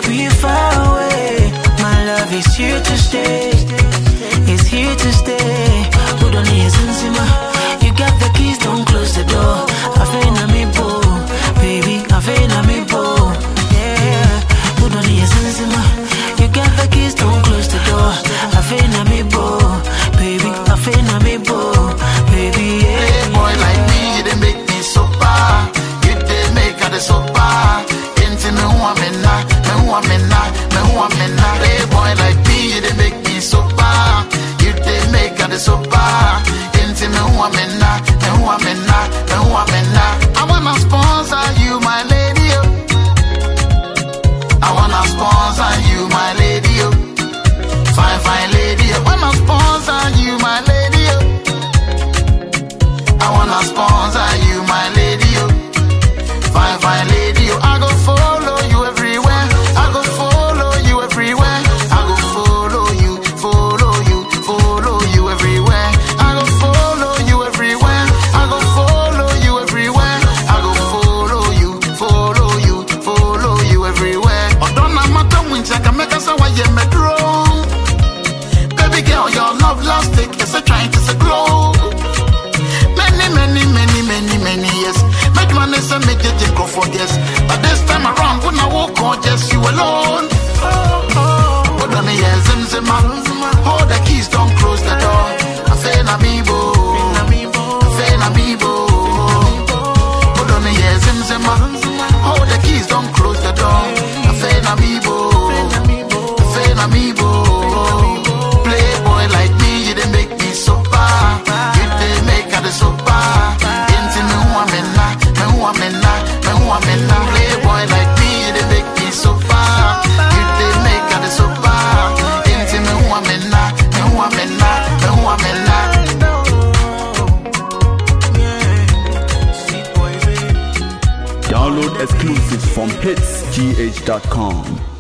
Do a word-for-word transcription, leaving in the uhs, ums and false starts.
we far away. My love is here to stay. It's here to stay. Put on your Zenzima. You got the keys, don't close the door. I feel na me bo, baby. I feel na me bo. Yeah. Put on your Zenzima. You got the keys, don't close the door. I feel na me bo, baby. I feel na me bo, baby. Yeah. Hey, boy like me, you they make me so bad. You they make her the so bad. Into me who I'm in now, me who I'm in now, me who I'm in now. Hey, boy like me, you they make me so bad. You they make her the so bad. Into me who I'm in now, me who I'm in now, me who I'm in now. I wanna sponsor you, my lady. Oh. I wanna sponsor you, my lady. Oh. Fine, fine lady. I wanna sponsor you, my lady. Oh. I wanna sponsor you, my lady. Oh. Fine, fine lady. Oh. I go follow you everywhere. I go follow you everywhere. I go follow you, follow you, follow you everywhere. I go follow you everywhere. I go follow you everywhere. I go follow you, follow you, follow you everywhere. Oh, don't know matter when I can make us away, yeah, me draw. Baby girl, your love lasting is a trying to say glow. Many, many, many, many, many years. Make money say make it go for yes. But this time around, when I walk on, just you alone. Put on the years, zim zim hold the keys, don't close the door. I feel amiibo, I feel amiibo. Put on the years, zim zim hold the keys, don't close the door. I feel amiibo, I feel amiibo. Playboy like me, you they make me so bad. You they make her the so bad. Into me who I'm in now, me who I'm in now, me who I'm in now. Playboy like me, you they make me so bad. You they make her the so bad. Into me who I'm in now, me who I'm in now, me who I'm in now. Download exclusives from hits g h dot com.